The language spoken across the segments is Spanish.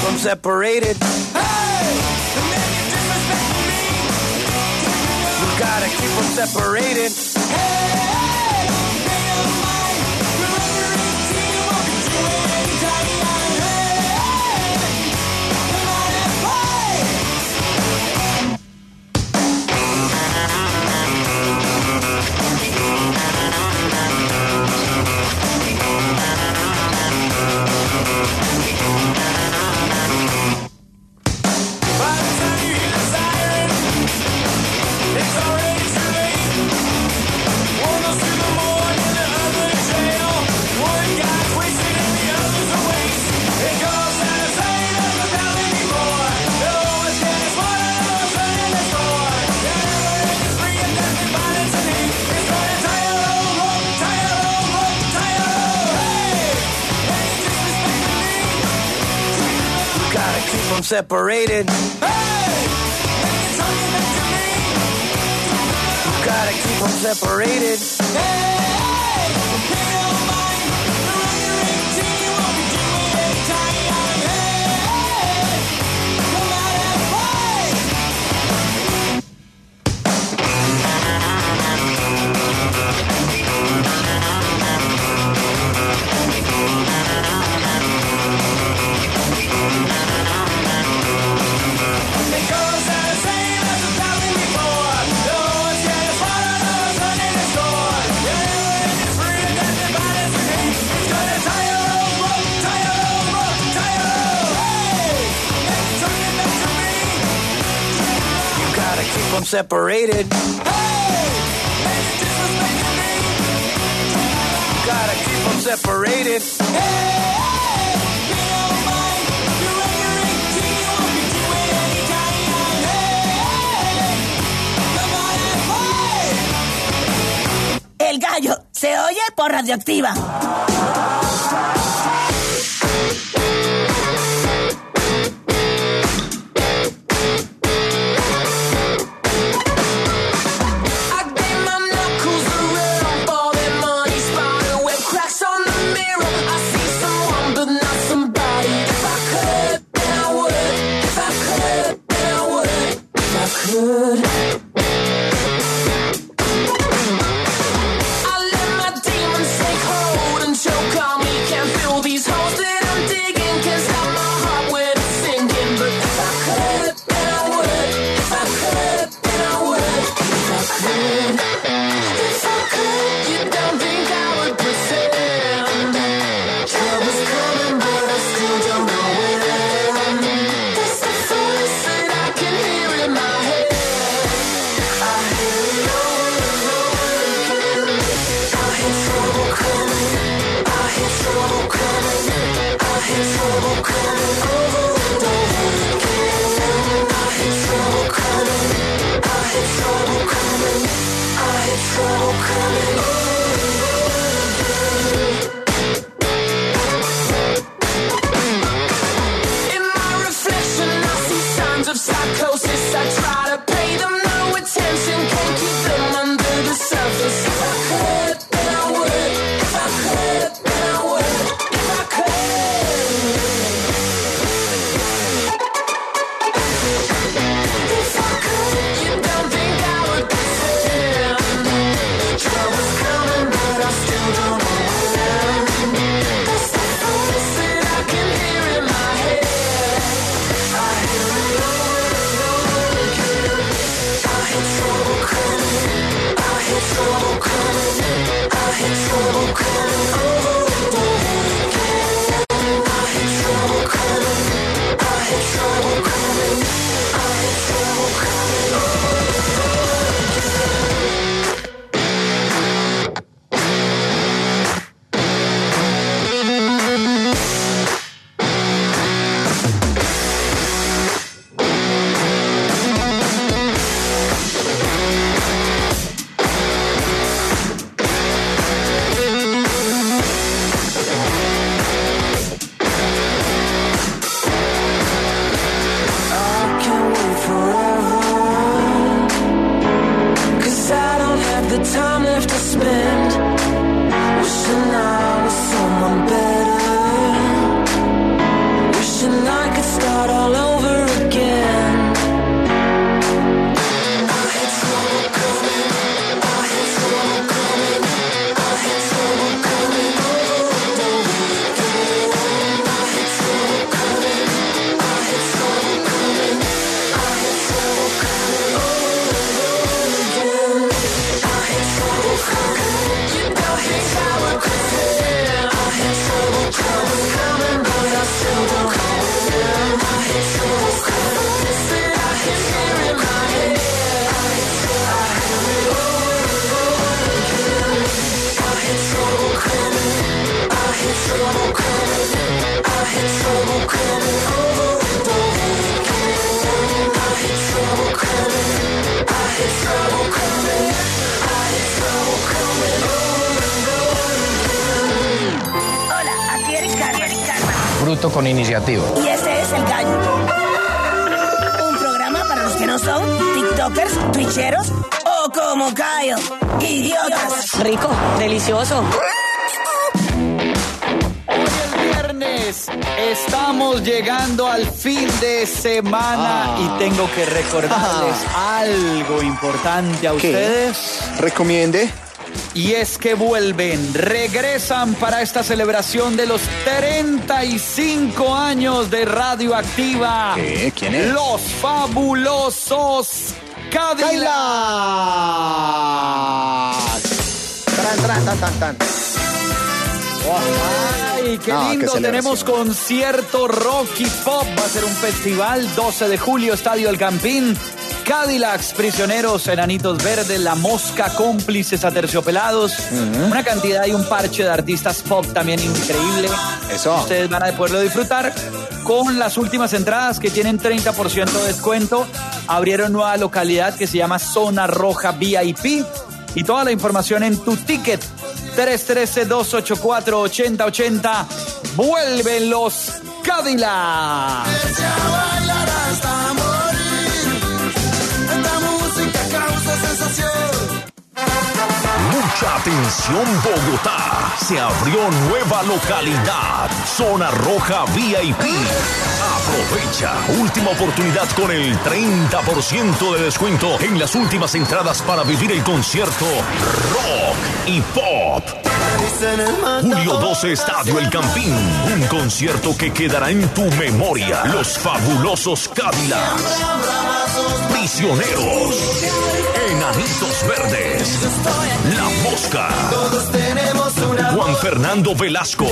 them separated. Hey, the man you disrespecting me. You gotta keep them separated. Hey, they don't mind. We're under 18, won't be doing anytime. Hey, come on and play. By the time you hear the siren, it's already too late. One goes to the morgue and the other to jail. One guy's wasted and the other's a waste. It goes out of sight of the town anymore. The lowest can is one and the sun in the store. The never is free and death and violence and hate. It's gonna tie a rope, tie a rope, tie a rope. Hey, when you disrespecting me, you gotta keep them separated. Hey, when you're talking back to me, you gotta keep them separated. Hey, they don't mind. We're under 18, won't be doing anytime. Hey, come out and play. It goes out the same as the thousand before. The lowest can is one and the sun in the store. The never is free and death and violence and hate. It's gonna tie a rope, tie a rope, tie a rope. Hey, when you're talking back to me, you gotta keep them separated. Hey, when you're disrespecting me, you gotta keep them separated. Hey, they don't mind. You're under 18, won't be doing anytime. Hey, come on and play. El gallo se oye por Radioactiva. I gave my knuckles around for that money spider web cracks on the mirror. I see someone but not somebody. If I could, then I would. If I could, then I would. If I could. I let my demons take hold and choke on me. Can't feel Hola, aquí Eric Carmen. Bruto con iniciativa. Y ese es El Gallo. Un programa para los que no son tiktokers, twitcheros o como Kyle. Idiotas. Rico, delicioso. Hoy es viernes, estamos llegando al fin de semana y tengo que recordarles algo importante a ustedes. Recomiende. Y es que regresan para esta celebración de los 35 años de Radioactiva. ¿Qué? ¿Quién es? Los fabulosos Cadillac. Tan. Ay, qué No, lindo. qué Tenemos celebración. concierto Rock y Pop. Va a ser un festival, 12 de julio, Estadio El Campín. Cadillacs, Prisioneros, Enanitos Verdes, La Mosca, Cómplices, Aterciopelados. Una cantidad y un parche de artistas pop también increíble. Eso. Ustedes van a poderlo disfrutar con las últimas entradas que tienen 30% de descuento. Abrieron nueva localidad que se llama Zona Roja VIP. Y toda la información en tu ticket. 313-284-8080. Vuelven los Cadillac. Mucha atención, Bogotá. Se abrió nueva localidad, Zona Roja VIP. Aprovecha, última oportunidad con el 30% de descuento en las últimas entradas para vivir el concierto Rock y Pop. Julio 12, Estadio El Campín. Un concierto que quedará en tu memoria. Los fabulosos Cadillacs. Prisioneros. Enanitos Verdes. La Mosca. Juan Fernando Velasco.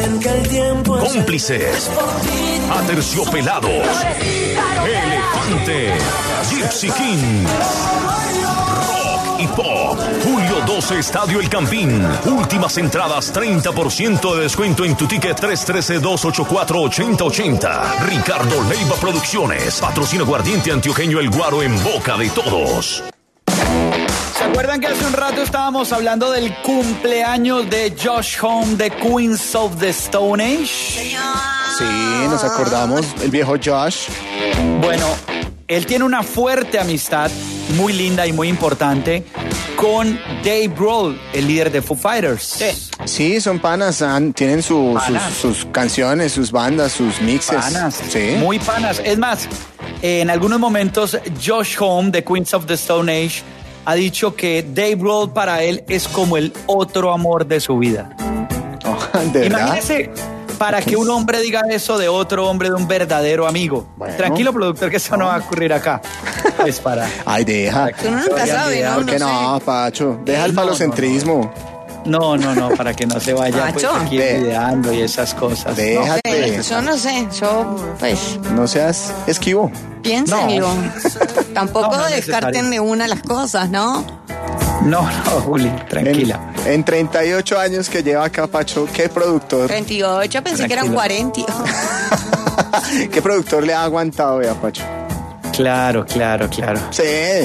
Cómplices. Aterciopelados. Elefante. Gypsy King. Rock y Pop. Julio 12, Estadio El Campín. Últimas entradas, 30% de descuento en tu ticket. 313-284-8080. Ricardo Leiva Producciones. Patrocina Aguardiente Antioqueño El Guaro en boca de todos. ¿Se acuerdan que hace un rato estábamos hablando del cumpleaños de Josh Homme de Queens of the Stone Age? Sí, nos acordamos. El viejo Josh. Bueno, él tiene una fuerte amistad, muy linda y muy importante, con Dave Grohl, el líder de Foo Fighters. Sí, son panas. Tienen sus canciones, sus bandas, sus mixes. Panas, Sí. muy panas. Es más, en algunos momentos Josh Homme de Queens of the Stone Age ha dicho que Dave Grohl para él es como el otro amor de su vida. Oh, ¿de verdad? Imagínese, para que un hombre diga eso de otro hombre, de un verdadero amigo. Bueno. Tranquilo, productor, que eso no va a ocurrir acá. Pues para... Ay, deja. que Uno no se nunca vayan sabe, ideas. ¿no? ¿Por qué no, Pacho? Deja el No, falocentrismo. No, para que no se vaya pues, Macho. aquí ideando y esas cosas. Déjate. Yo no sé, yo pues No seas esquivo. piénsenlo. Tampoco No, no es descarten necesario. de una las cosas, ¿no? No, Juli, tranquila. En 38 años que lleva acá, Pacho, ¿qué productor? 38, pensé que eran Tranquilo. 40. ¿Qué productor le ha aguantado, vea, Pacho? Claro. Sí.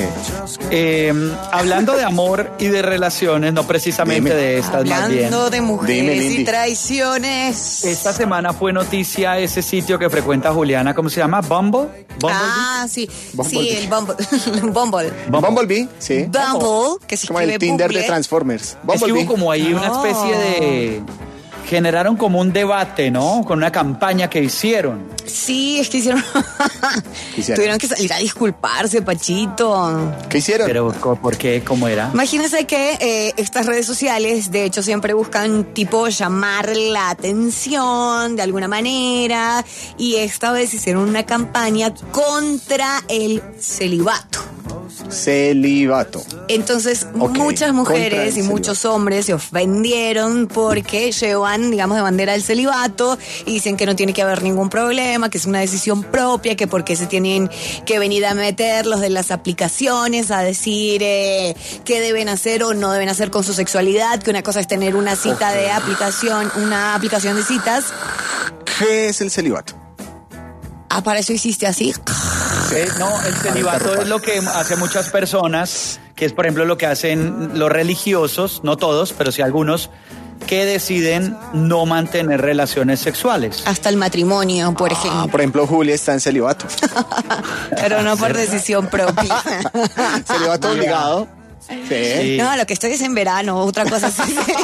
Hablando de amor y de relaciones, no precisamente Dime. de estas más bien. Hablando de mujeres Dime, y Lindy. traiciones. Esta semana fue noticia ese sitio que frecuenta Juliana, ¿cómo se llama? ¿Bumble? Ah, sí. Bumblebee. Sí, el Bumble. Bumble. Bumblebee, sí. Bumble, que se Como escribe el Tinder Bumble. de Transformers. Es que Bumblebee. hubo como ahí una especie de... Generaron como un debate, ¿no? Con una campaña que hicieron. Sí, es que hicieron... Hicieron. Tuvieron que salir a disculparse, Pachito. ¿Qué hicieron? Pero, ¿por qué? ¿Cómo era? Imagínense que estas redes sociales, de hecho, siempre buscan tipo llamar la atención de alguna manera, y esta vez hicieron una campaña contra el celibato. Celibato. Entonces, Ok, muchas contra mujeres el y muchos hombres se ofendieron porque llevan, digamos, de bandera el celibato y dicen que no tiene que haber ningún problema, que es una decisión propia, que por qué se tienen que venir a meter los de las aplicaciones a decir qué deben hacer o no deben hacer con su sexualidad, que una cosa es tener una cita de aplicación, una aplicación de citas, ¿Qué es el celibato? Ah, para eso hiciste así. No, el celibato es lo que hacen muchas personas, que es por ejemplo lo que hacen los religiosos, no todos, pero sí algunos, que deciden no mantener relaciones sexuales. Hasta el matrimonio, por ejemplo. Por ejemplo, Julia está en celibato. Pero no por decisión propia. Celibato obligado. Sí. No, lo que estoy es en verano, otra cosa así.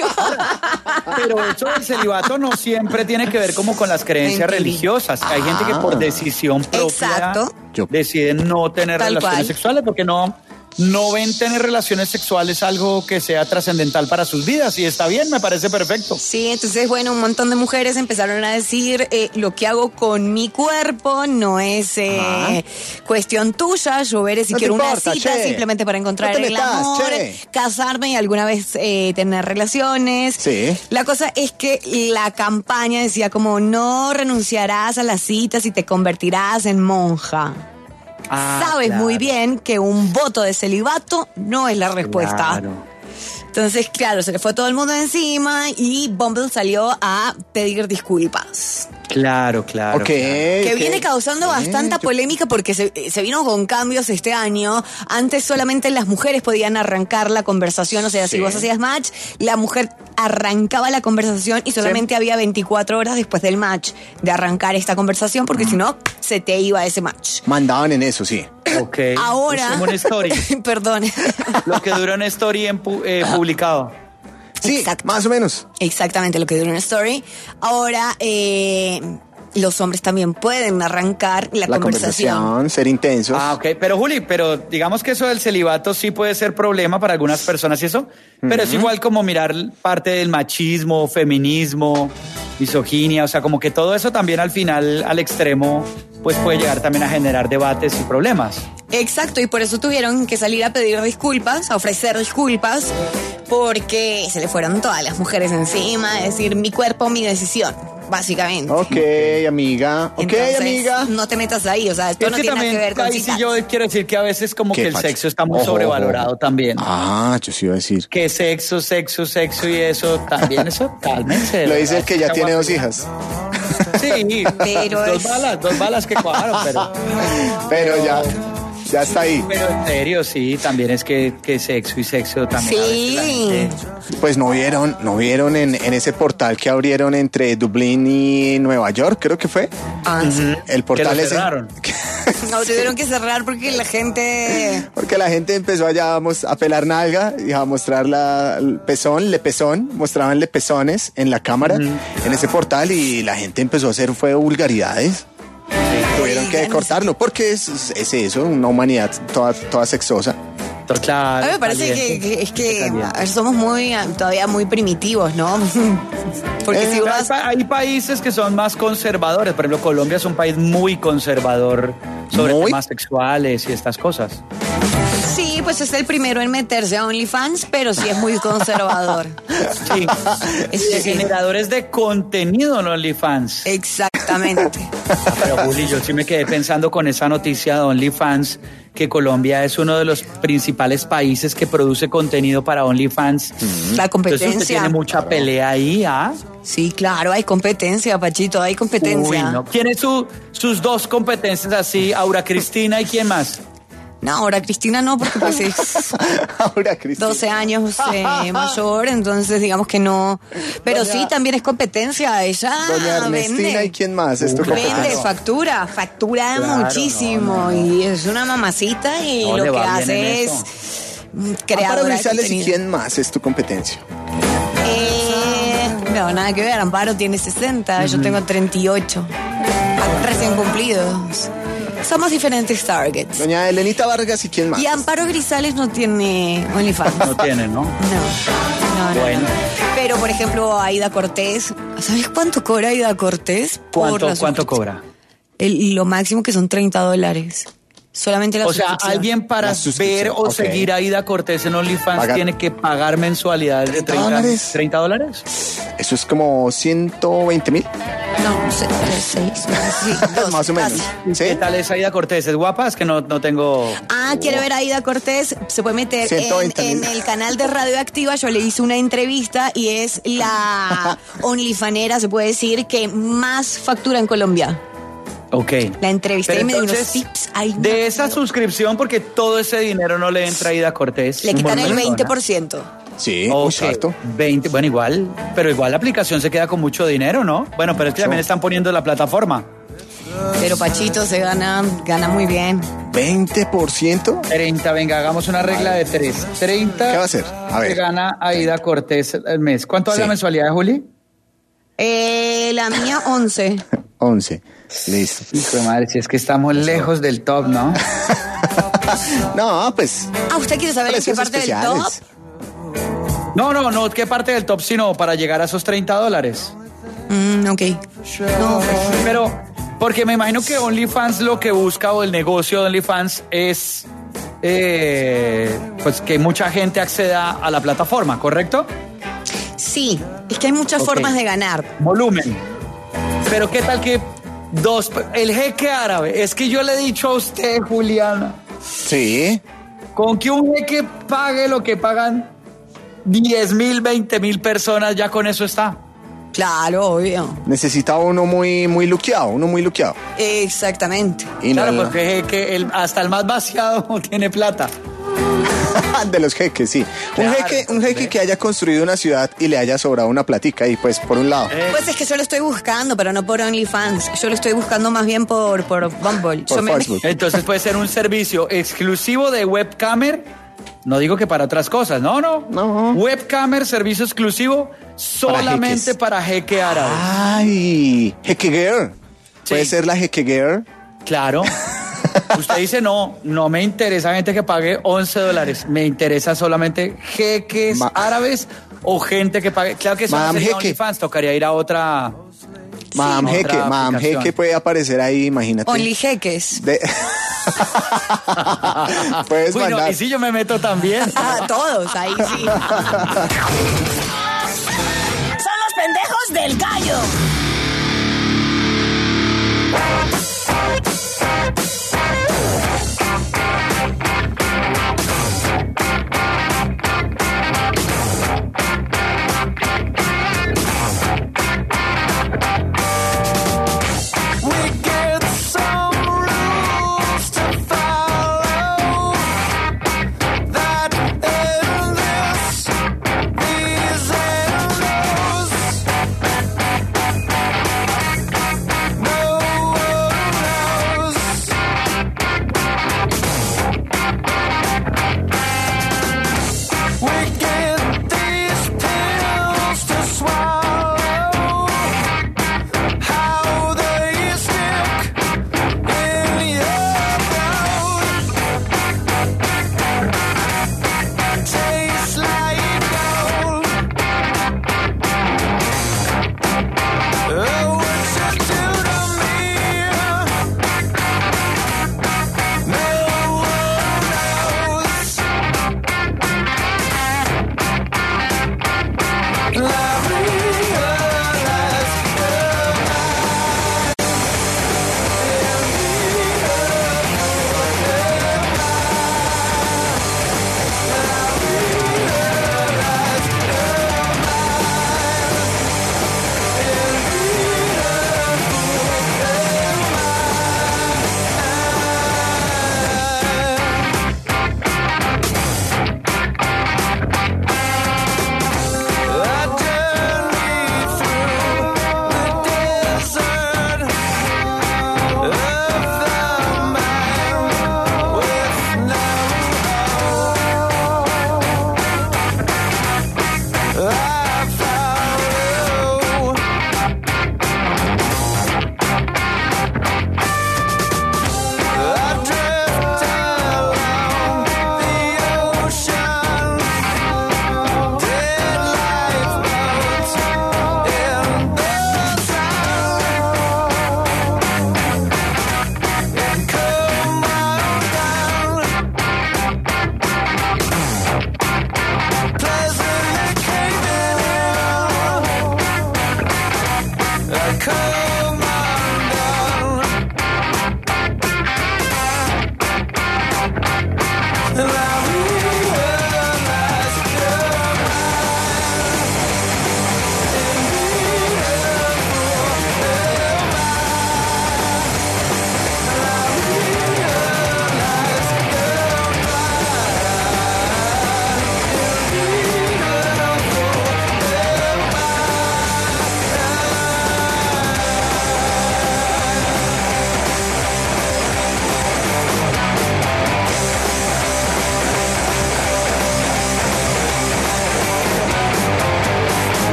Pero eso del celibato no siempre tiene que ver como con las creencias religiosas. Hay gente que por decisión propia Exacto. deciden no tener Tal relaciones cual. sexuales porque no ven tener relaciones sexuales algo que sea trascendental para sus vidas y está bien, me parece perfecto. Sí, entonces, bueno, un montón de mujeres empezaron a decir, lo que hago con mi cuerpo no es cuestión tuya, yo veré si No te quiero importa, una cita che. simplemente para encontrar No te el metas, amor, che. casarme y alguna vez tener relaciones. Sí. La cosa es que la campaña decía como no renunciarás a las citas y te convertirás en monja. Sabes claro. muy bien que un voto de celibato no es la respuesta. Claro. Entonces, claro, se le fue todo el mundo encima y Bumble salió a pedir disculpas. Claro. Ok. Que viene causando bastante polémica porque se vino con cambios este año. Antes solamente las mujeres podían arrancar la conversación, o sea, si vos hacías match, la mujer arrancaba la conversación y solamente había 24 horas después del match de arrancar esta conversación porque si no, se te iba ese match. Mandaban en eso, sí. Ok. Ahora... Es como una story. Perdón. Lo que dura una story publicado. Sí, Exacto. más o menos. Exactamente lo que dura una story. Ahora, los hombres también pueden arrancar la conversación. Ser intensos. Ah, ok. Pero Juli, digamos que eso del celibato sí puede ser problema para algunas personas y eso, pero es igual como mirar parte del machismo, feminismo, misoginia, o sea, como que todo eso también al final, al extremo, pues puede llegar también a generar debates y problemas. Exacto, y por eso tuvieron que salir a pedir disculpas, a ofrecer disculpas, porque se le fueron todas las mujeres encima, es decir, mi cuerpo, mi decisión, básicamente. Ok, amiga. Ok, Entonces, amiga. no te metas ahí, o sea, esto Es no que tiene nada también, que ver con ahí sí citas. yo quiero decir que a veces como ¿Qué, que el Pacho? sexo está muy Ojo, sobrevalorado ojo. también. Yo sí iba a decir. Que sexo y eso también, eso, cálmense. Lo dice ¿verdad? el que ya tiene 2 hijas. Sí, Pero dos balas que cuajaron, Pero ya está ahí. Pero en serio, sí, también es que sexo y sexo también. a veces la sí. gente- Pues no vieron en ese portal que abrieron entre Dublín y Nueva York, creo que fue. El portal Que lo ese. cerraron. No, tuvieron que cerrar porque la gente... Porque la gente empezó allá a pelar nalga y a mostrar el pezón, mostraban pezones en la cámara, en ese portal, y la gente empezó a hacer vulgaridades. Tuvieron que cortarlo porque es eso, una humanidad toda sexosa. Claro, A mí me parece caliente. es que Caliente. a ver, somos todavía muy primitivos, ¿no? Porque si vas... Hay países que son más conservadores. Por ejemplo, Colombia es un país muy conservador sobre ¿Muy? temas sexuales y estas cosas. Sí, pues es el primero en meterse a OnlyFans, pero sí es muy conservador. Sí. Eso sí. Generadores de contenido en OnlyFans. Exactamente. Pero Juli, yo sí me quedé pensando con esa noticia de OnlyFans que Colombia es uno de los principales países que produce contenido para OnlyFans. La Entonces competencia. usted tiene mucha pelea ahí, ¿ah? Sí, claro, hay competencia, Pachito, hay competencia. Uy, no. ¿Quién es sus dos competencias así? Aura Cristina y quién más. No, ahora Cristina no, porque pues es Ahora, Cristina. 12 años mayor, entonces digamos que no. Pero sí, también es competencia. Ella Doña Ernestina vende. y quién más es tu Vende, competencia. factura Claro, muchísimo y es una mamacita y No, lo le que va bien hace en es eso. creadora Amparo de Grisales y contenido. quién más es tu competencia. No, nada que ver, Amparo tiene 60, yo tengo 38, recién cumplidos. Somos diferentes targets. Doña Elenita Vargas y quién más. Y Amparo Grisales no tiene OnlyFans. No tiene, ¿no? No. Bueno. Pero, por ejemplo, Aida Cortés. ¿Sabes cuánto cobra Aida Cortés? ¿Cuánto cobra? Lo máximo que son $30. Solamente la O sea, suscripción. alguien para La suscripción, ver o ok. seguir a Aida Cortés en OnlyFans Paga- tiene que pagar mensualidades de $30. $30. Eso es como 120.000. No, 6. Sí, dos, Más o menos. casi. ¿Sí? ¿Qué tal es Aida Cortés? ¿Es guapa? Es que no tengo... ¿Quiere ver a Aida Cortés? Se puede meter 120.000. en el canal de Radioactiva. Yo le hice una entrevista y es la OnlyFanera, se puede decir, que más factura en Colombia. Ok. La entrevisté Pero y me dio unos entonces, tips. Ay, no, de esa no. suscripción, porque todo ese dinero no le entra a Aida Cortés. Le quitan el Por persona. 20%. Sí, Ok, muy harto. 20, bueno, igual, pero igual la aplicación se queda con mucho dinero, ¿no? Bueno, pero es que también están poniendo la plataforma. Pero Pachito se gana muy bien. 20%. 30, venga, hagamos una regla de 3. 30. ¿Qué va a hacer? A ver. Se gana Aida Cortés el mes. ¿Cuánto es Sí. la mensualidad, Juli? La mía, 11. 11. Listo. Hijo de madre, si es que estamos lejos del top, ¿no? No, pues. ¿Usted quiere saber en qué precios parte del top? especiales. No, ¿qué parte del top sino para llegar a esos $30? Ok. No, Pero, porque me imagino que OnlyFans lo que busca, o el negocio de OnlyFans, es pues que mucha gente acceda a la plataforma, ¿correcto? sí, es que hay muchas Ok. formas de ganar. Volumen. Pero qué tal que el jeque árabe, es que yo le he dicho a usted, Juliana, Sí. con que un jeque pague lo que pagan 10.000, 20.000 personas, ya con eso está. Claro, obvio. Necesitaba uno muy luqueado, Exactamente. Y Claro, no, porque jeque, hasta el más vaciado tiene plata. de los jeques, sí. Claro, un jeque que haya construido una ciudad y le haya sobrado una platica, y pues por un lado. Pues es que yo lo estoy buscando, pero no por OnlyFans. Yo lo estoy buscando más bien por Bumble. Por Yo me- Facebook. Entonces puede ser un servicio exclusivo de webcamer. No digo que para otras cosas, no. Webcamer, servicio exclusivo solamente jeques. para jeque árabe. Ay, jeque girl. Puede Sí. ser la jeque girl. Claro. Usted dice, no me interesa gente que pague $11. Me interesa solamente jeques árabes o gente que pague. Claro que eso no Madame sería Jeque. OnlyFans, tocaría ir a otra. Madame otra jeque, Madame aplicación. jeque puede aparecer ahí, imagínate. Only jeques. Puedes Uy, no, mandar. y si yo me meto también. Todos, ahí sí. Son los pendejos del gallo. We get some rules to follow. That and this, these and those.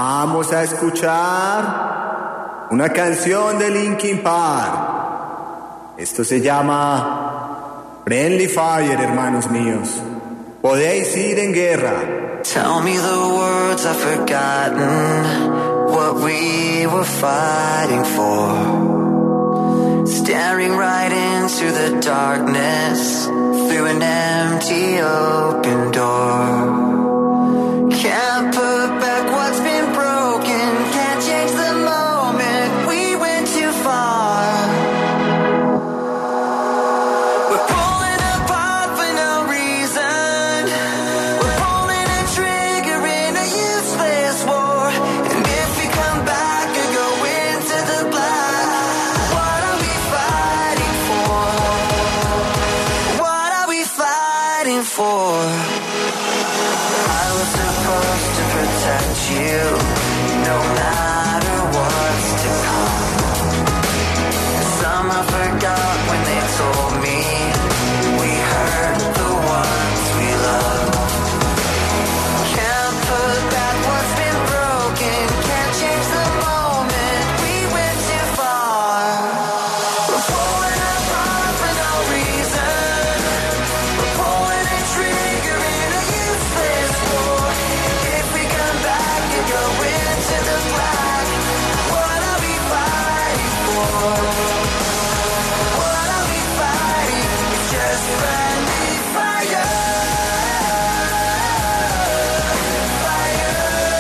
Vamos a escuchar una canción de Linkin Park. Esto se llama Friendly Fire, hermanos míos. Podéis ir en guerra. Tell me the words I've forgotten, what we were fighting for. Staring right into the darkness, through an empty open door. Can't put back what's been broken, can't change the moment, we went too far. We're pulling apart for no reason, we're pulling a trigger in a useless war. And if we come back and go into the black, what are we fighting for? What are we fighting for? I was supposed to protect you, no matter what's to come. Some I forgot when they told me we hurt the ones we love. Can't put back what's been broken, can't change the moment, we went too far. We're pulling apart for no reason, we're pulling a trigger in a useless war. If we come back and go into the black, what are we fighting for? What are we fighting? It's just friendly fire. Fire.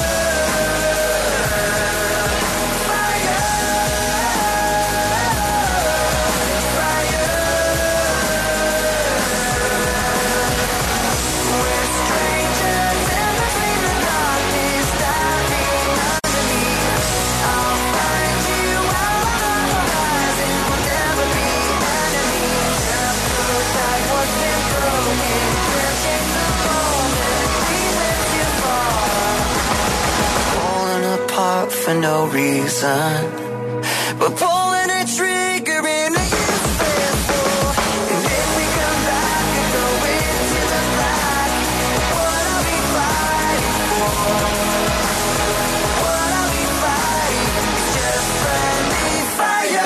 Fire. We're strangers in between the darkness, stabbing underneath. I'll find you out on the horizon, we'll never be enemies. Can't put back what's been broken, can't change the moment, we went too far. Pulling apart for no reason, but pulling a trigger in a useless war. And if we come back and go into the black, what are we fighting for? What are we fighting? It's just friendly fire.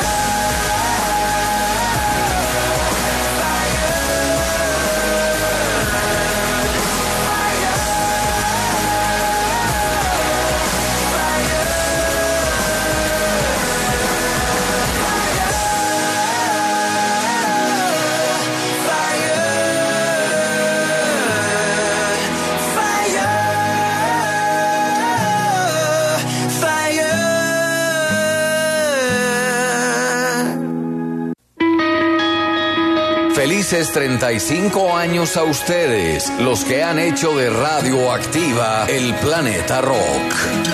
Felices 35 años a ustedes, los que han hecho de Radioactiva el Planeta Rock.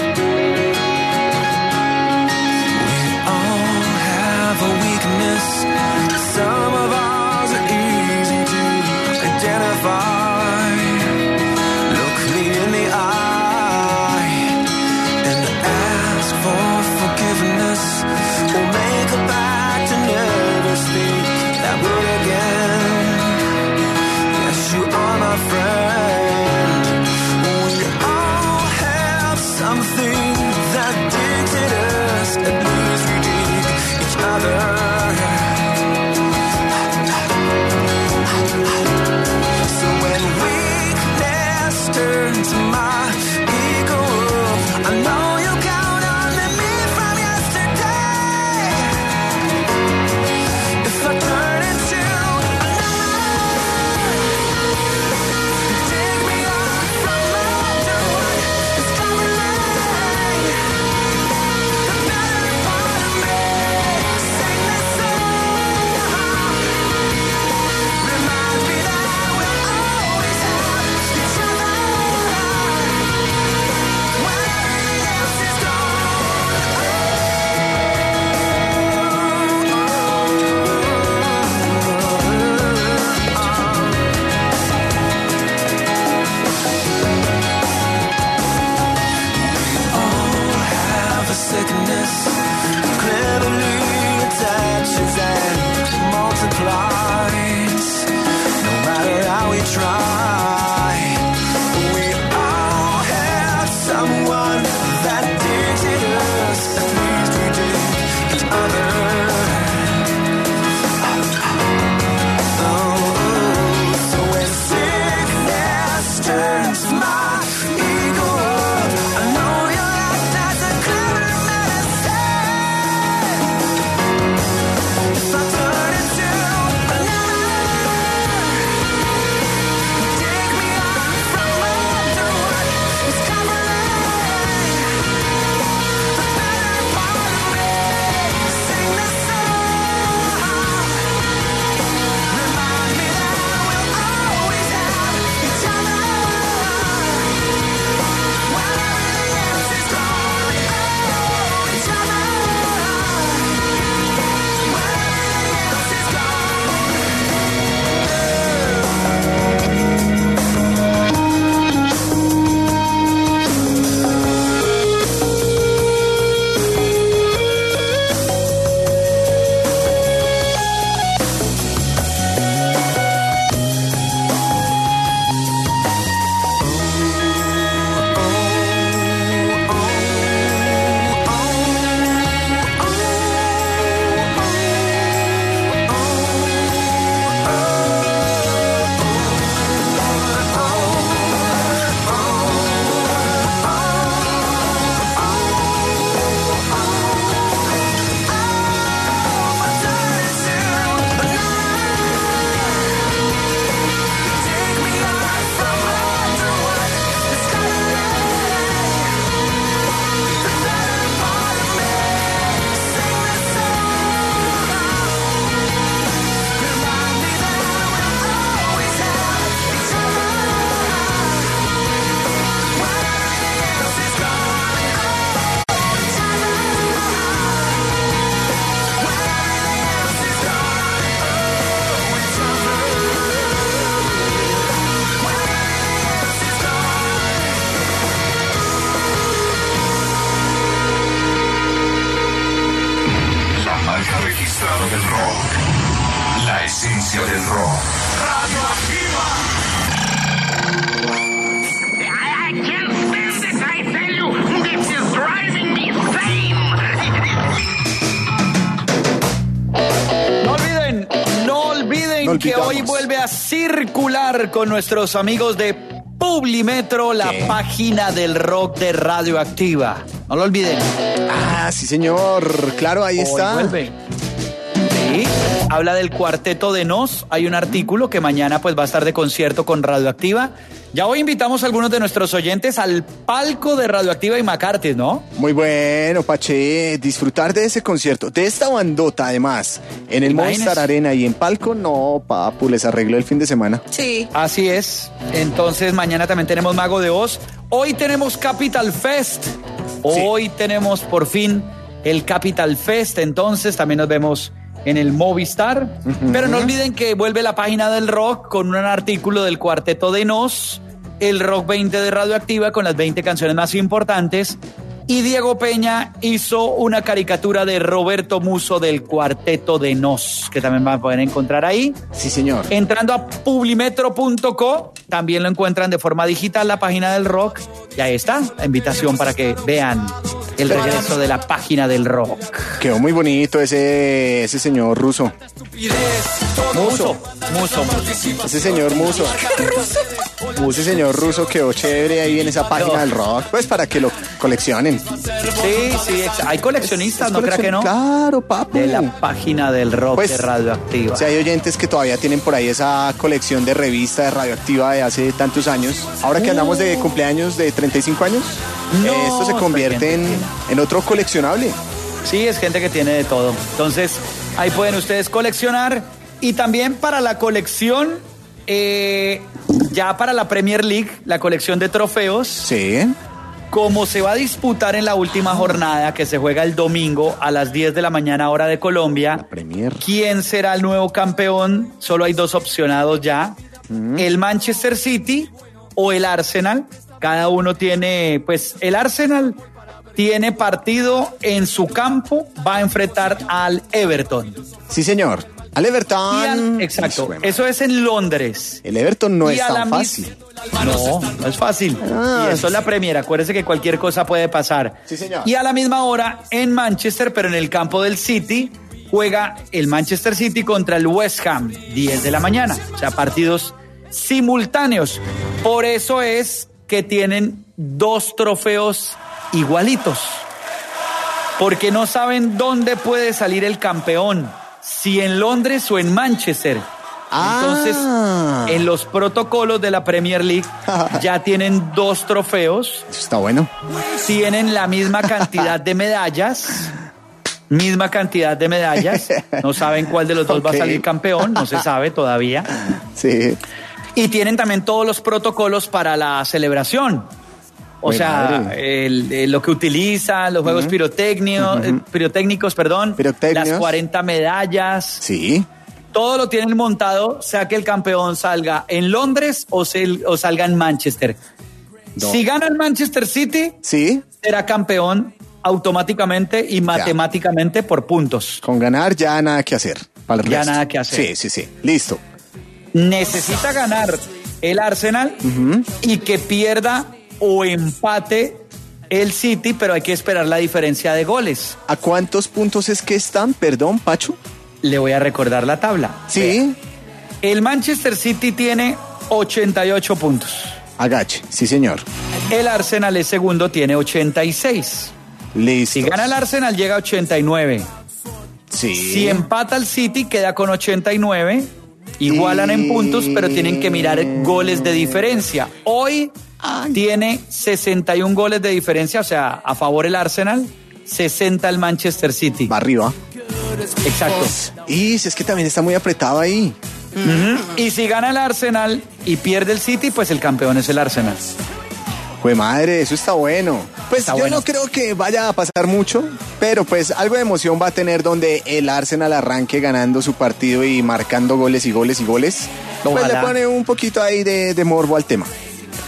all have a weakness. Some of ours are easy to identify. Look me in the eye and ask for forgiveness, or make a pact and never speak that word again. Yes, you are my friend. We all have something that addicted us, at least we dig each other. So when weakness turns to my ego, I know you count on me from yesterday. If I turn into take me on from my door, it's coming. esencia del rock. Radioactiva. I can't stand this, I tell you. This is driving me insane. No olviden que hoy vuelve a circular con nuestros amigos de Publimetro la página del rock de Radioactiva. No lo olviden. Ah, sí, señor. Claro, ahí está. Vuelve. Sí, habla del Cuarteto de Nos. Hay un artículo que mañana pues va a estar de concierto con Radioactiva. Ya hoy invitamos a algunos de nuestros oyentes al palco de Radioactiva y McCarthy, ¿no? Muy bueno, Pache. Disfrutar de ese concierto, de esta bandota además, en el Movistar Arena y en palco, no, papu, les arreglo el fin de semana. Sí. Así es. Entonces mañana también tenemos Mago de Oz. Hoy tenemos Capital Fest. Hoy tenemos por fin el Capital Fest. Entonces también nos vemos en el Movistar. Pero no olviden que vuelve la página del rock con un artículo del Cuarteto de Nos, el Rock 20 de Radioactiva con las 20 canciones más importantes. Y Diego Peña hizo una caricatura de Roberto Musso del Cuarteto de Nos, que también van a poder encontrar ahí. Sí, señor. Entrando a publimetro.co, también lo encuentran de forma digital, la página del rock. Y ahí está, la invitación para que vean el regreso de la página del rock. Quedó muy bonito ese señor ruso. Muso. Ese señor Muso. Ese señor ruso quedó chévere ahí en esa página del rock. Pues para que lo coleccionen. Sí, hay coleccionistas, ¿no creas que no? Claro, papu. De la página del rock pues, de Radioactiva. Si hay oyentes que todavía tienen por ahí esa colección de revista de Radioactiva de hace tantos años, ahora que andamos de cumpleaños de 35 años, esto se convierte en otro coleccionable. Sí, es gente que tiene de todo. Entonces, ahí pueden ustedes coleccionar. Y también para la colección, ya para la Premier League, la colección de trofeos. Sí. Como se va a disputar en la última jornada, que se juega el domingo a las 10 de la mañana, hora de Colombia. La Premier. ¿Quién será el nuevo campeón? Solo hay dos opcionados ya. El Manchester City o el Arsenal. Cada uno tiene, pues, el Arsenal tiene partido en su campo, va a enfrentar al Everton. Sí, señor. Al Everton. Exacto, eso es en Londres. El Everton no es tan fácil. No es fácil. Y eso es la Premier. Acuérdese que cualquier cosa puede pasar. Sí, señor. Y a la misma hora en Manchester, pero en el campo del City, juega el Manchester City contra el West Ham, 10 de la mañana. O sea, partidos simultáneos. Por eso es que tienen dos trofeos igualitos. Porque no saben dónde puede salir el campeón. Si en Londres o en Manchester. Entonces, en los protocolos de la Premier League ya tienen dos trofeos. Eso está bueno. Tienen la misma cantidad de medallas. No saben cuál de los dos va a salir campeón. No se sabe todavía. Sí. Y tienen también todos los protocolos para la celebración. O sea, lo que utilizan, los juegos pirotécnicos, las 40 medallas. Sí. Todo lo tienen montado, sea que el campeón salga en Londres o salga en Manchester. No. Si gana el Manchester City, será campeón automáticamente y matemáticamente por puntos. Con ganar ya nada que hacer. Para el resto. Nada que hacer. Sí. Listo. Necesita ganar el Arsenal y que pierda o empate el City, pero hay que esperar la diferencia de goles. ¿A cuántos puntos es que están? Perdón, Pacho. Le voy a recordar la tabla. Sí. El Manchester City tiene 88 puntos. Agache, sí, señor. El Arsenal es segundo, tiene 86. Listo. Si gana el Arsenal, llega a 89. Sí. Si empata el City, queda con 89. Igualan en puntos, pero tienen que mirar goles de diferencia. Hoy tiene 61 goles de diferencia, o sea, a favor el Arsenal, 60 el Manchester City. Va arriba. Exacto. Y si es que también está muy apretado ahí. Y si gana el Arsenal y pierde el City, pues el campeón es el Arsenal. Pues madre, eso está bueno. Pues yo no creo que vaya a pasar mucho, pero pues algo de emoción va a tener donde el Arsenal arranque ganando su partido y marcando goles y goles y goles. Pues le pone un poquito ahí de morbo al tema.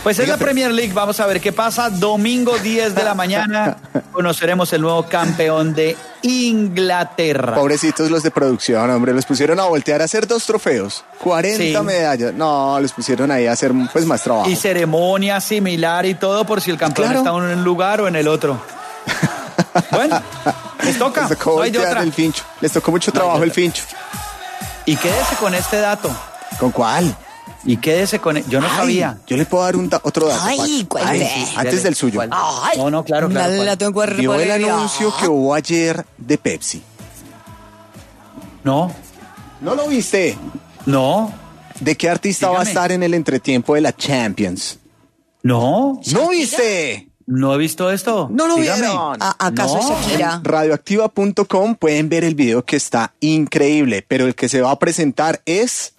Pues es la Premier League, vamos a ver qué pasa. Domingo 10 de la mañana conoceremos el nuevo campeón de Inglaterra. Pobrecitos los de producción, hombre, los pusieron a voltear a hacer 2 trofeos, 40 Sí. medallas. No, los pusieron ahí a hacer pues más trabajo. Y ceremonia similar y todo por si el campeón Claro. está en un lugar o en el otro. Bueno, les toca, Les tocó no hay de voltear otra. el fincho. Les tocó mucho trabajo el fincho. Y quédese con este dato. ¿Con cuál? Y quédese con... Yo no Ay, sabía. Yo le puedo dar otro dato. Ay, ¿cuál Ay, es? sí, antes del suyo. ¿Cuál? Ay, No, claro. ¿cuál? tengo cuerpo Vio el alegre. anuncio que hubo ayer de Pepsi. No, ¿No lo viste? no, ¿De qué artista va a Dígame. estar en el entretiempo de la Champions? no. ¿No viste? ¿No he visto esto? ¿No lo Dígame. vieron? ¿Acaso No. Shakira? Radioactiva.com pueden ver el video que está increíble, pero el que se va a presentar es...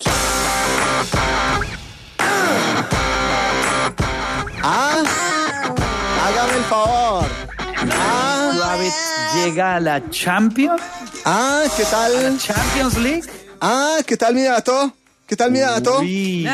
Hágame el favor. Rabbit llega a la Champions, ¿Qué tal? Champions League. ¿Qué tal mi dato? ¿Qué tal mi dato? Uy,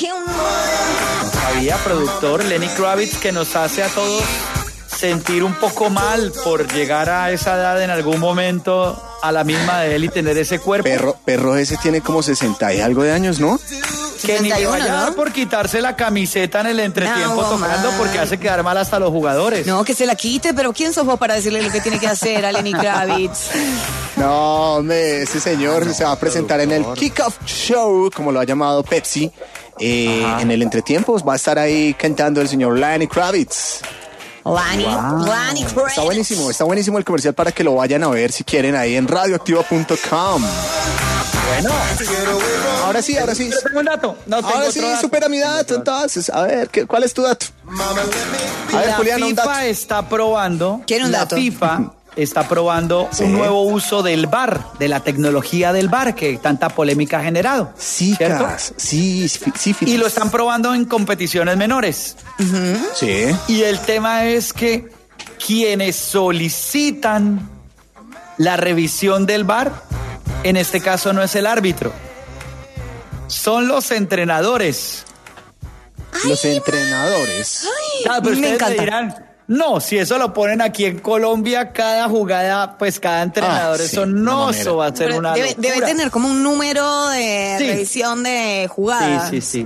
había productor Lenny Kravitz que nos hace a todos sentir un poco mal por llegar a esa edad en algún momento a la misma de él y tener ese cuerpo. Perro ese tiene como 60 y algo de años, ¿no? Que ni le 61, vaya a dar ¿no? por quitarse la camiseta en el entretiempo No, tocando man. porque hace quedar mal hasta los jugadores. No, que se la quite, pero ¿quién sos vos para decirle lo que tiene que hacer a Lenny Kravitz? No, hombre, ese señor se va a presentar en el Kickoff Show, como lo ha llamado Pepsi. En el entretiempo va a estar ahí cantando el señor Lenny Kravitz. Lenny Kravitz. Está buenísimo el comercial para que lo vayan a ver si quieren ahí en radioactiva.com. Bueno, Ahora sí. yo tengo un dato. No tengo Ahora otro sí, dato. supera mi dato, entonces. A ver, ¿cuál es tu dato? A ver, La Julián, un dato. FIFA está probando. ¿Quiere un dato? La FIFA está probando Sí. un nuevo uso del VAR, de la tecnología del VAR que tanta polémica ha generado. Sí, ¿cierto? Cas. Sí. Y lo están probando en competiciones menores. Sí. Y el tema es que quienes solicitan la revisión del VAR, en este caso no es el árbitro, son los entrenadores. Los entrenadores. Pero me ustedes me encanta. dirán, no, si eso lo ponen aquí en Colombia, cada jugada, pues cada entrenador, sí, eso una no, mamera. eso va a ser Pero una debe locura. tener como un número de Sí. revisión de jugadas. Sí.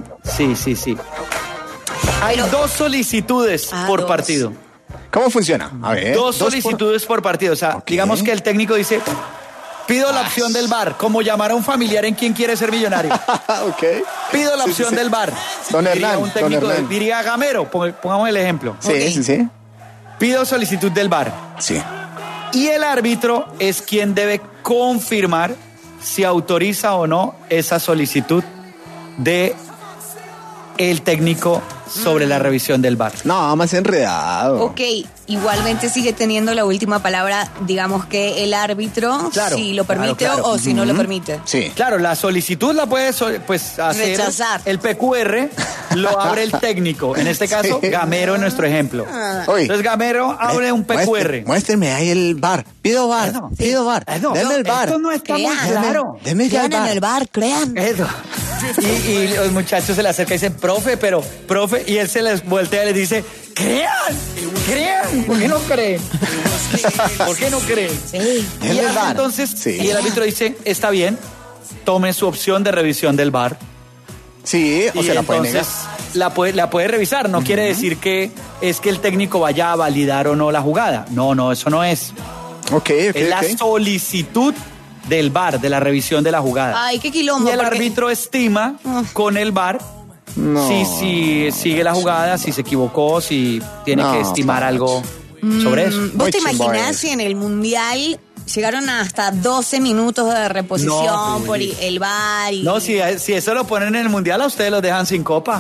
Hay 2 solicitudes por dos. partido. ¿Cómo funciona? A ver. 2 solicitudes por partido. O sea, Ok. digamos que el técnico dice, pido la opción del VAR, como llamar a un familiar en quien quiere ser millonario. Ok. Pido la Sí, opción sí. del VAR. Don Diría Hernán, un técnico, don Hernán. diría Gamero, pongamos el ejemplo. Sí, Ok. sí. Pido solicitud del VAR. Sí. Y el árbitro es quien debe confirmar si autoriza o no esa solicitud de el técnico sobre la revisión del VAR. No, más enredado. Ok, igualmente sigue teniendo la última palabra, digamos que el árbitro, Claro, si lo permite claro. o si no lo permite. Sí. Claro, la solicitud la puede pues hacer Rechazar. el PQR, lo abre el técnico. En este caso, Sí. Gamero en nuestro ejemplo. Oye, Entonces Gamero abre un PQR. Muéstreme ahí el bar. Pido bar. Eso. Pido bar. Eso. Deme el bar. Esto no está muy Crean. claro. Deme ya el Crean en bar. el bar, crean. Eso. Y los muchachos se le acercan y dicen, profe, y él se les voltea y les dice, crean, ¿por qué no creen? ¿Por qué no creen? Sí. Y Deme el hace bar. entonces, Sí. y el árbitro dice, está bien, tome su opción de revisión del VAR. Sí, o Y se la puede negar. entonces la puede revisar. No quiere decir que es que el técnico vaya a validar o no la jugada. No, eso no es. Ok. Es la solicitud del VAR, de la revisión de la jugada. Ay, qué quilombo. Y el porque- árbitro estima con el VAR si sigue la jugada, si se equivocó, si tiene No, que estimar Pacho. algo sobre eso. ¿Vos Muy te chimbo imaginás es. si en el Mundial llegaron hasta 12 minutos de reposición No, por Juli. el VAR? Y... No, si eso lo ponen en el Mundial, a ustedes los dejan sin copa.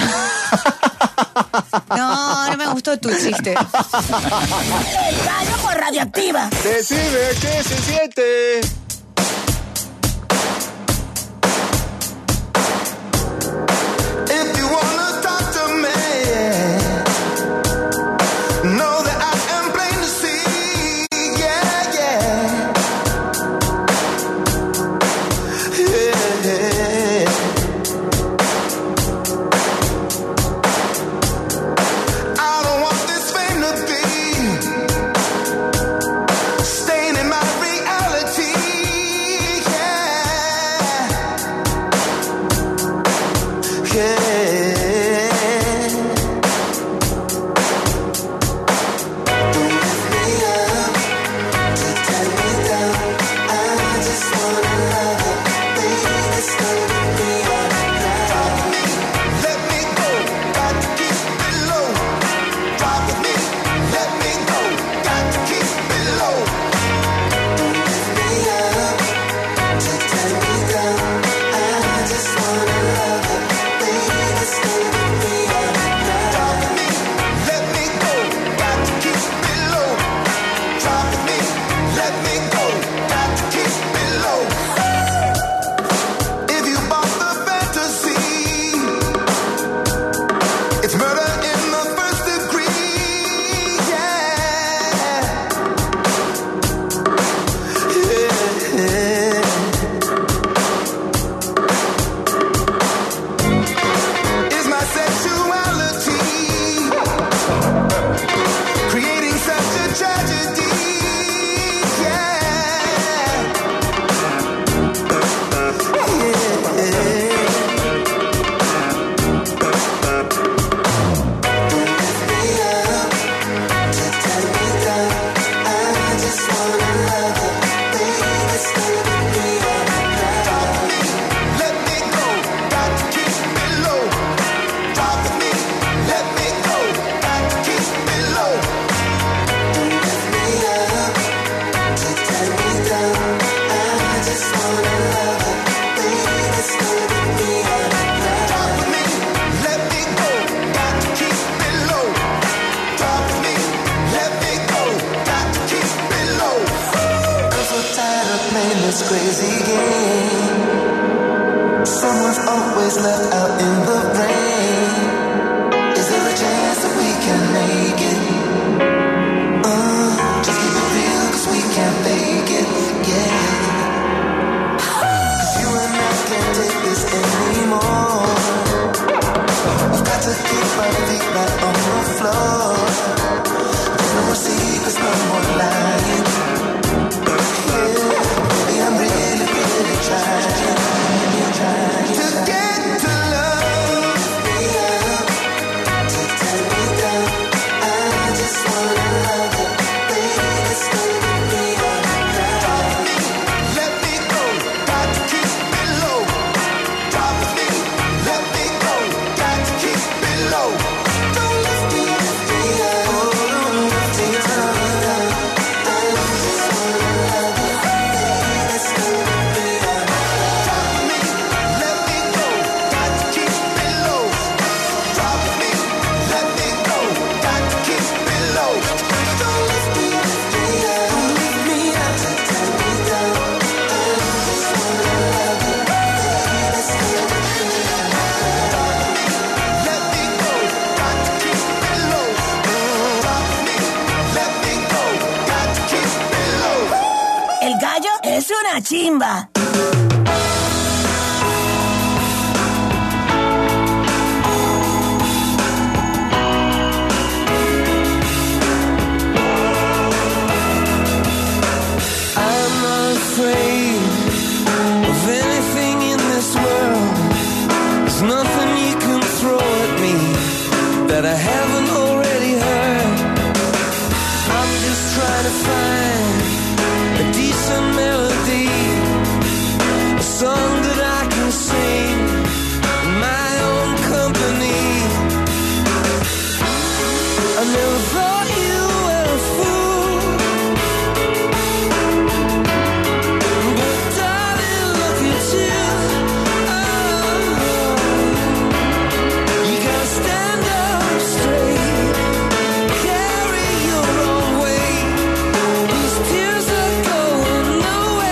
No me gustó tu chiste. El gallo por radioactiva. Decime qué se siente. If you wanna talk to me, know that I am plain to see. Yeah, yeah. Yeah. this crazy game. Someone's always left out in the rain. Is there a chance that we can make it? Just keep it real, 'cause we can't fake it, yeah. 'Cause you and I can't take this anymore. We've got to keep our feet right on the floor. There's no more secrets, no more lying. Baby, I'm really, really trying to get to love me up, to turn me down. I just wanna love you, baby, stay with me all night. Let me go, got to keep it low. Drop me, let me go, got to keep it low. Don't lift me up, oh, don't lift me up. I just wanna love you, baby, stay with me all night. Drop me, let me go, got to keep it low. Drop me, let me go, got to keep it low. Don't lift me up, don't leave me out to turn me down. I just wanna love you, baby, stay with me all night. Drop me, let me go, got to keep it low. Drop me, let me go, got to keep it low. El gallo es una chimba. I'm not afraid of anything in this world. There's nothing you can throw at me that I haven't already heard. I'm just trying to find a decent melody, a song that I can sing in my own company. I never thought you were a fool, but darling, look at you. Oh, you gotta stand up straight, carry your own weight. These tears are going nowhere.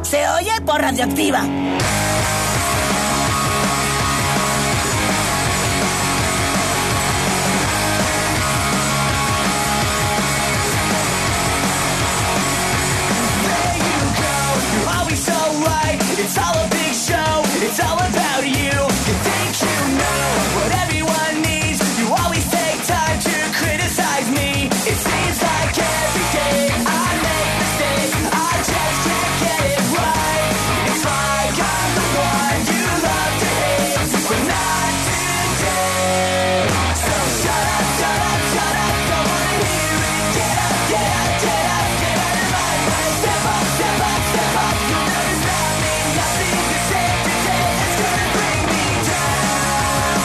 Se oye por Radioactiva. It's all a big show, it's all about you. You think you know what everyone needs. You always take time to criticize me. It seems like every day I make mistakes, I just can't get it right. It's like I'm the one you love to hate, but not today. So shut up, shut up, shut up, don't wanna hear it. Get up, get up, get up, get out of my way. Step up, step up, step up, you'll never stop me. Nothing to say today is gonna bring me down.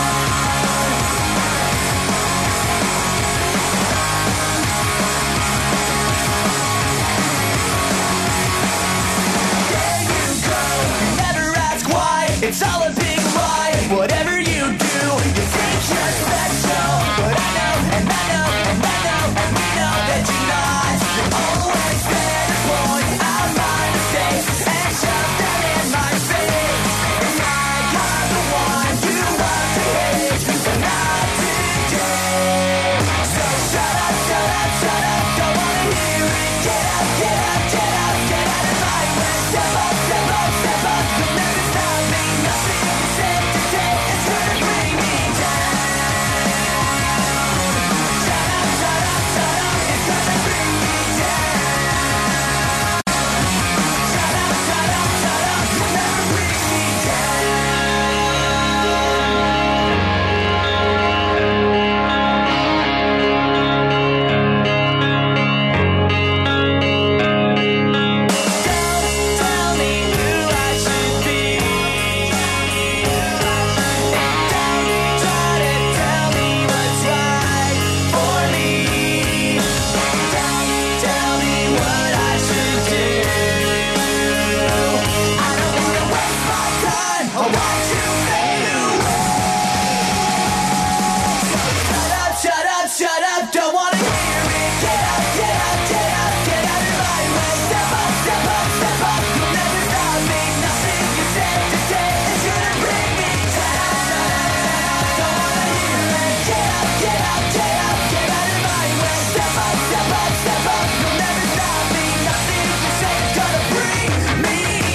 There you go, you never ask why. It's all a big lie. Whatever you do, you think you're special. But I know, and I know, and I know, and we know that you're not. You're always there to point out my mistakes and shove them in my face. And like I'm the one you love to hate, but not today. So shut up, shut up, shut up, don't wanna hear it. Get up, get up, get up, get out of my way. Step up, step up, step up, you'll never stop me. Nothing you say today is gonna bring me down. Shut up, shut up, shut up, it's gonna bring me down. Shut up, shut up, shut up, you'll never bring me Tell me who I should be. Don't try to tell me what's right for me. Don't tell me what I should do. I don't wanna waste my time. I want you fade away. Shut up, shut up, shut up. Don't wanna hear it. Get up, get up, get up, get out of my way. Step up, step up, step up. You'll never stop me. Nothing you say today is gonna bring me down. Don't wanna hear it. Get up, get up, get up, get out of my way. Step up, step up, step up. You'll never stop me. Nothing you say is gonna bring me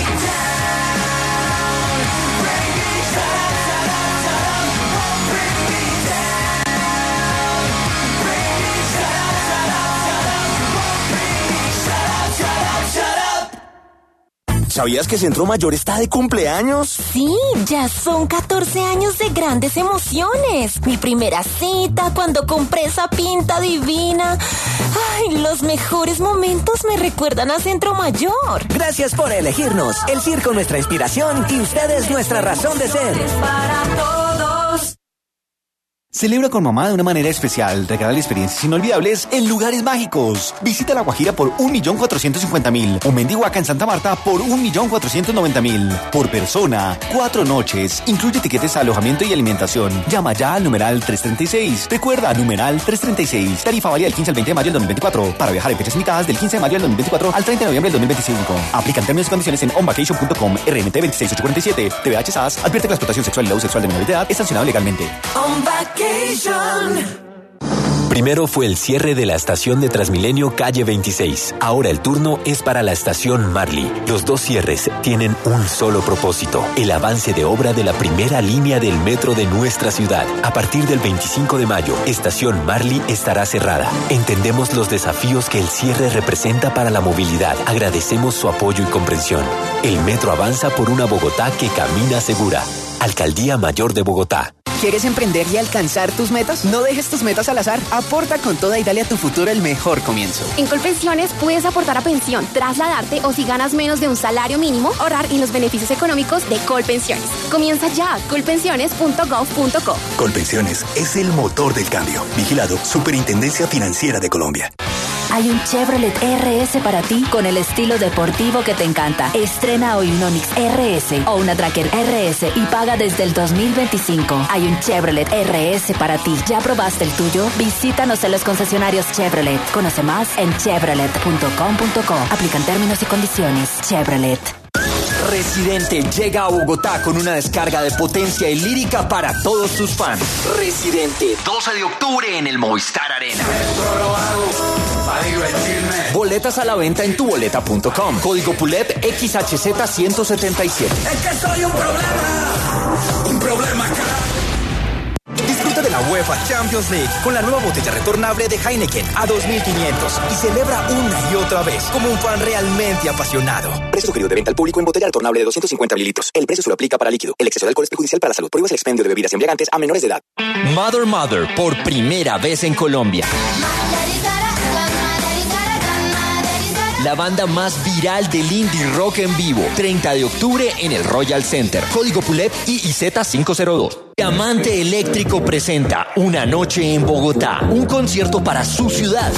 down. Bring me down. Shut up, shut up, won't bring me down. Bring me shut up, shut up, shut up, won't bring me. Shut up, shut up, shut up. ¿Sabías que Centro Mayor está de cumpleaños? Sí, ya son 14 años de grandes emociones. Mi primera cita, cuando compré esa pinta divina. Ay, los mejores momentos me recuerdan a Centro Mayor. Gracias por elegirnos. El circo nuestra inspiración y ustedes nuestra razón de ser. Para todos. Celebra con mamá de una manera especial. Regala experiencias inolvidables en lugares mágicos. Visita La Guajira por 1.450.000 o Mendihuaca en Santa Marta por 1.490.000. Por persona, 4 noches. Incluye tiquetes a alojamiento y alimentación. Llama ya al numeral 336. Recuerda, numeral 336. Tarifa válida del 15 al 20 de mayo del 2024. Para viajar en fechas limitadas del 15 de mayo del 2024 al 30 de noviembre del 2025. Aplican términos y condiciones en onvacation.com. RMT 26847. TVH SAS advierte que la explotación sexual y el abuso sexual de menores de edad es sancionado legalmente. On vacation. Primero fue el cierre de la estación de Transmilenio Calle 26. Ahora el turno es para la estación Marley. Los dos cierres tienen un solo propósito: el avance de obra de la primera línea del metro de nuestra ciudad. A partir del 25 de mayo, estación Marley estará cerrada. Entendemos los desafíos que el cierre representa para la movilidad. Agradecemos su apoyo y comprensión. El metro avanza por una Bogotá que camina segura. Alcaldía Mayor de Bogotá. ¿Quieres emprender y alcanzar tus metas? No dejes tus metas al azar. Aporta con toda y dale a tu futuro el mejor comienzo. En Colpensiones puedes aportar a pensión, trasladarte o si ganas menos de un salario mínimo, ahorrar en los beneficios económicos de Colpensiones. Comienza ya, colpensiones.gov.co. Colpensiones es el motor del cambio. Vigilado, Superintendencia Financiera de Colombia. Hay un Chevrolet RS para ti con el estilo deportivo que te encanta. Estrena hoy un Onix RS o una Tracker RS y paga desde el 2025. Hay un Chevrolet RS para ti. ¿Ya probaste el tuyo? Visítanos en los concesionarios Chevrolet. Conoce más en chevrolet.com.co. Aplican términos y condiciones. Chevrolet. Residente llega a Bogotá con una descarga de potencia y lírica para todos sus fans. Residente, 12 de octubre en el Movistar Arena. Esto lo hago para divertirme. Boletas a la venta en tuboleta.com. Código PULEP XHZ177. Es que soy un problema, Disfruta de la UEFA Champions League con la nueva botella retornable de Heineken a 2.500 y celebra una y otra vez como un fan realmente apasionado. Precio sugerido de venta al público en botella retornable de 250 mililitros. El precio se lo aplica para líquido. El exceso de alcohol es perjudicial para la salud. Prohíbas el expendio de bebidas embriagantes a menores de edad. Mother, por primera vez en Colombia. La banda más viral del indie rock en vivo. 30 de octubre en el Royal Center. Código PULEP IIZ502. Diamante Eléctrico presenta Una Noche en Bogotá. Un concierto para su ciudad.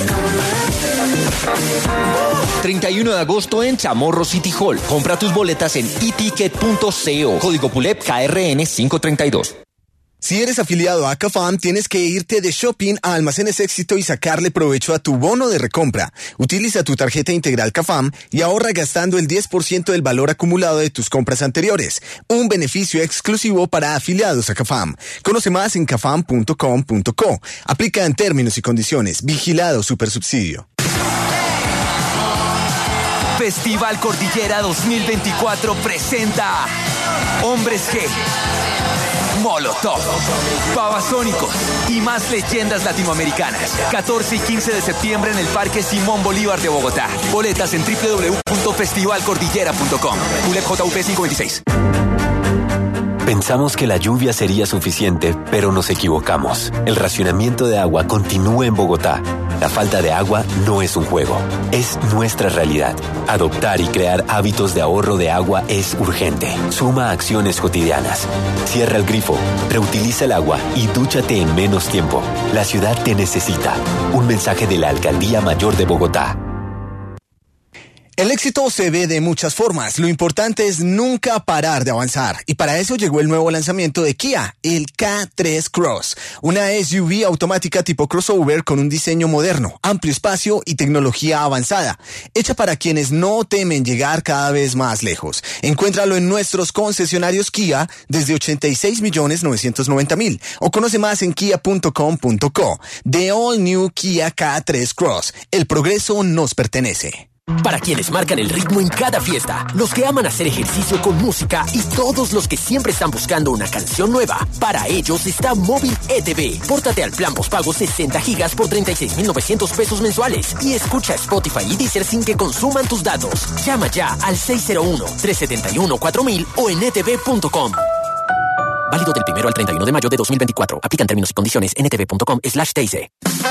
31 de agosto en Chamorro City Hall. Compra tus boletas en eticket.co. Código PULEP KRN 532. Si eres afiliado a Cafam, tienes que irte de shopping a Almacenes Éxito y sacarle provecho a tu bono de recompra. Utiliza tu tarjeta integral Cafam y ahorra gastando el 10% del valor acumulado de tus compras anteriores. Un beneficio exclusivo para afiliados a Cafam. Conoce más en cafam.com.co. Aplica en términos y condiciones. Vigilado Supersubsidio. Festival Cordillera 2024 presenta Hombres G, Molotov, Babasónicos y más leyendas latinoamericanas. 14 y 15 de septiembre en el Parque Simón Bolívar de Bogotá. Boletas en www.festivalcordillera.com. PULEP JUP 526. Pensamos que la lluvia sería suficiente, pero nos equivocamos. El racionamiento de agua continúa en Bogotá. La falta de agua no es un juego, es nuestra realidad. Adoptar y crear hábitos de ahorro de agua es urgente. Suma acciones cotidianas. Cierra el grifo, reutiliza el agua y dúchate en menos tiempo. La ciudad te necesita. Un mensaje de la Alcaldía Mayor de Bogotá. El éxito se ve de muchas formas. Lo importante es nunca parar de avanzar. Y para eso llegó el nuevo lanzamiento de Kia, el K3 Cross. Una SUV automática tipo crossover con un diseño moderno, amplio espacio y tecnología avanzada. Hecha para quienes no temen llegar cada vez más lejos. Encuéntralo en nuestros concesionarios Kia desde 86.990.000 o conoce más en kia.com.co. The All New Kia K3 Cross. El progreso nos pertenece. Para quienes marcan el ritmo en cada fiesta, los que aman hacer ejercicio con música y todos los que siempre están buscando una canción nueva, para ellos está Móvil ETV. Pórtate al plan postpago 60 gigas por 36.900 pesos mensuales y escucha Spotify y Deezer sin que consuman tus datos. Llama ya al 601-371-4000 o en etv.com. Válido del 1 al 31 de mayo de 2024. Aplican términos y condiciones en etv.com/TIC.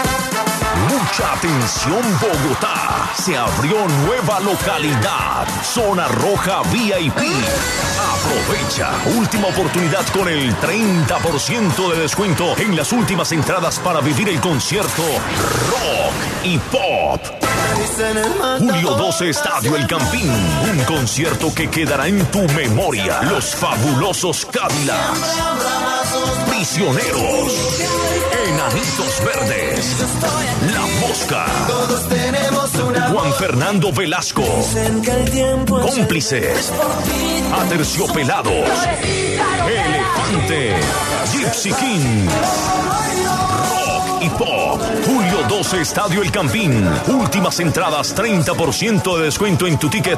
Mucha atención, Bogotá. Se abrió nueva localidad. Zona Roja VIP. Aprovecha. Última oportunidad con el 30% de descuento en las últimas entradas para vivir el concierto Rock y Pop. Julio 12, Estadio El Campín. Un concierto que quedará en tu memoria. Los fabulosos Cadillacs. Prisioneros. Enanitos Verdes. La Mosca. Juan Fernando Velasco. Cómplices. Aterciopelados. Elefante. Gypsy King. Rock y Pop. Julio 12, Estadio El Campín. Últimas entradas, 30% de descuento en tu ticket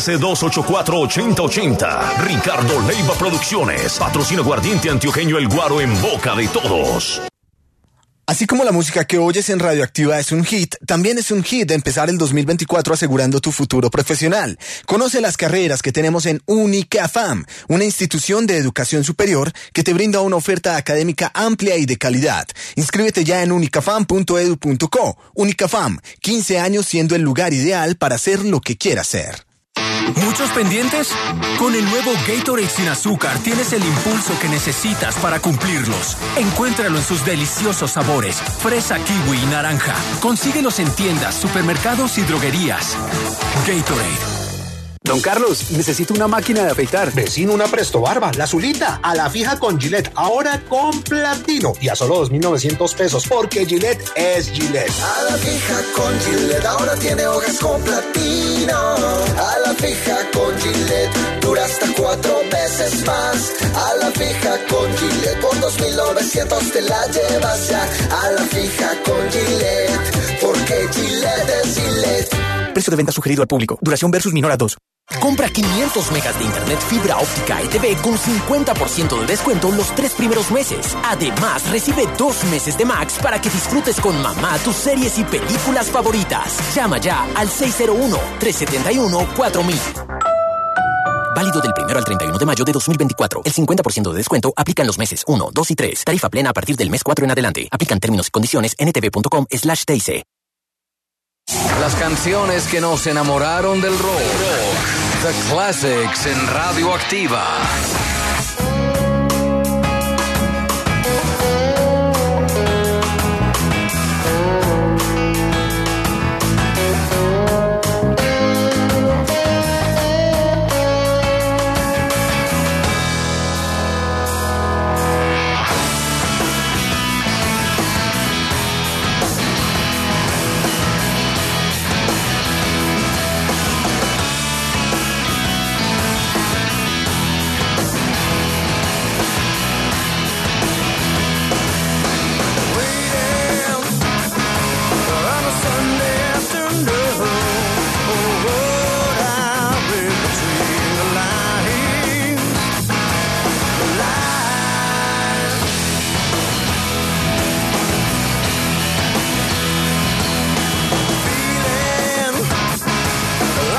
313-284-8080. Ricardo Leiva Producciones. Patrocina Aguardiente Antioqueño El Guaro en boca de todos. Así como la música que oyes en Radioactiva es un hit, también es un hit de empezar el 2024 asegurando tu futuro profesional. Conoce las carreras que tenemos en Unicafam, una institución de educación superior que te brinda una oferta académica amplia y de calidad. Inscríbete ya en unicafam.edu.co. Unicafam, 15 años siendo el lugar ideal para hacer lo que quieras ser. ¿Muchos pendientes? Con el nuevo Gatorade sin azúcar tienes el impulso que necesitas para cumplirlos. Encuéntralo en sus deliciosos sabores, fresa, kiwi y naranja. Consíguelos en tiendas, supermercados y droguerías. Gatorade. Don Carlos, necesito una máquina de afeitar. Vecino, una Presto Barba, la azulita, a la fija con Gillette, ahora con platino y a solo 2.900 pesos, porque Gillette es Gillette. A la fija con Gillette, ahora tiene hojas con platino. A la fija con Gillette, hasta 4 veces más. A la fija con Gillette, por 2.900 te la llevas ya. A la fija con Gillette, porque Gillette es Gillette. Precio de venta sugerido al público. Duración versus minor a 2. Compra 500 megas de internet fibra óptica ETV con 50% de descuento los 3 primeros meses. Además, recibe 2 meses de Max para que disfrutes con mamá tus series y películas favoritas. Llama ya al 601-371-4000. Válido del 1 al 31 de mayo de 2024. El 50% de descuento aplica en los meses 1, 2 y 3. Tarifa plena a partir del mes 4 en adelante. Aplican términos y condiciones en ntv.com/TIC. Las canciones que nos enamoraron del rock. The Classics en Radio Activa.